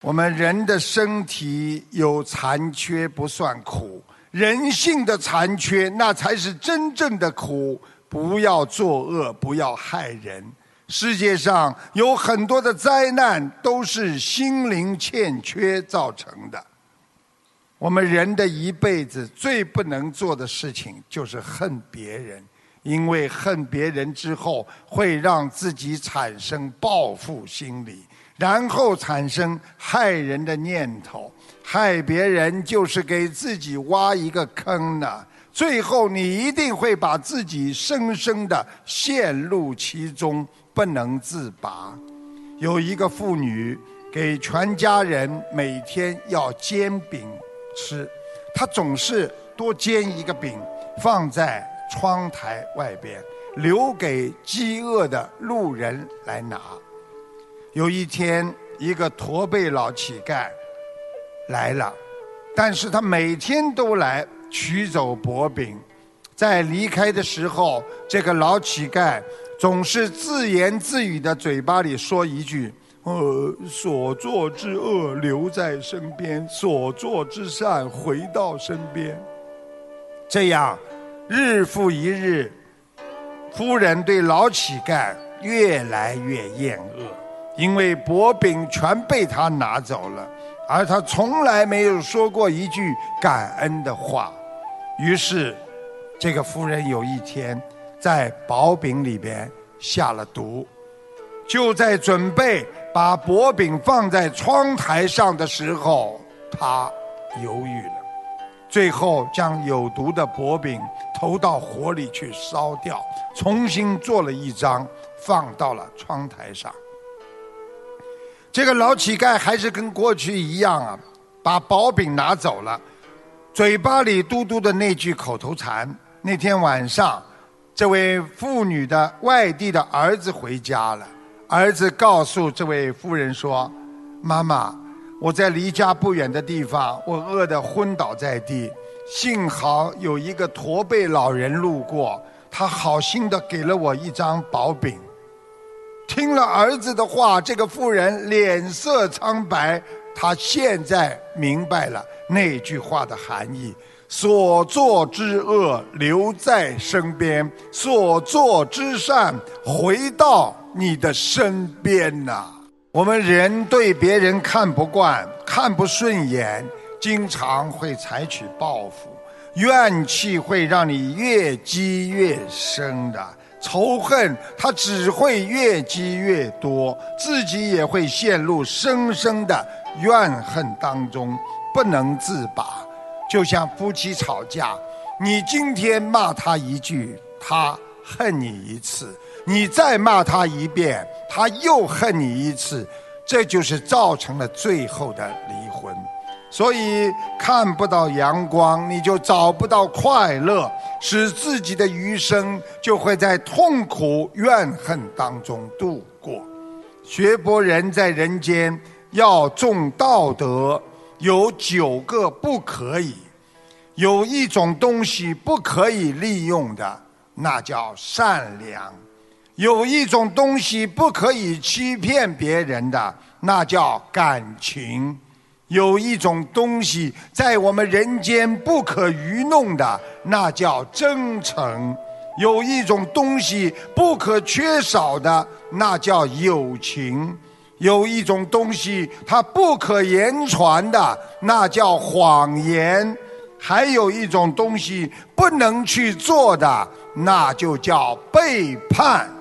我们人的身体有残缺不算苦，人性的残缺那才是真正的苦。不要作恶，不要害人。世界上有很多的灾难都是心灵欠缺造成的。我们人的一辈子最不能做的事情就是恨别人，因为恨别人之后会让自己产生报复心理，然后产生害人的念头。害别人就是给自己挖一个坑呢，最后你一定会把自己深深地陷入其中，不能自拔。有一个妇女给全家人每天要煎饼吃，她总是多煎一个饼放在窗台外边，留给饥饿的路人来拿。有一天，一个驼背老乞丐来了，但是他每天都来取走薄饼。在离开的时候，这个老乞丐总是自言自语的嘴巴里说一句：所作之恶留在身边，所作之善回到身边。这样日复一日，夫人对老乞丐越来越厌恶，因为薄饼全被他拿走了，而他从来没有说过一句感恩的话。于是这个夫人有一天在薄饼里边下了毒，就在准备把薄饼放在窗台上的时候，她犹豫了，最后将有毒的薄饼投到火里去烧掉，重新做了一张放到了窗台上。这个老乞丐还是跟过去一样啊，把薄饼拿走了，嘴巴里嘟嘟的那句口头禅。那天晚上，这位妇女的外地的儿子回家了，儿子告诉这位妇人说：妈妈，我在离家不远的地方，我饿得昏倒在地，幸好有一个驼背老人路过，他好心的给了我一张薄饼。听了儿子的话，这个妇人脸色苍白，她现在明白了那句话的含义：所作之恶留在身边，所作之善回到你的身边呐。我们人对别人看不惯，看不顺眼，经常会采取报复，怨气会让你越积越深的，仇恨它只会越积越多，自己也会陷入深深的怨恨当中，不能自拔。就像夫妻吵架，你今天骂他一句，他恨你一次，你再骂他一遍，他又恨你一次，这就是造成了最后的离婚。所以看不到阳光，你就找不到快乐，使自己的余生就会在痛苦怨恨当中度过。学佛人在人间要重道德，有9个不可以。有一种东西不可以利用的，那叫善良；有一种东西不可以欺骗别人的，那叫感情；有一种东西在我们人间不可愚弄的，那叫真诚；有一种东西不可缺少的，那叫友情；有一种东西它不可言传的，那叫谎言；还有一种东西不能去做的，那就叫背叛。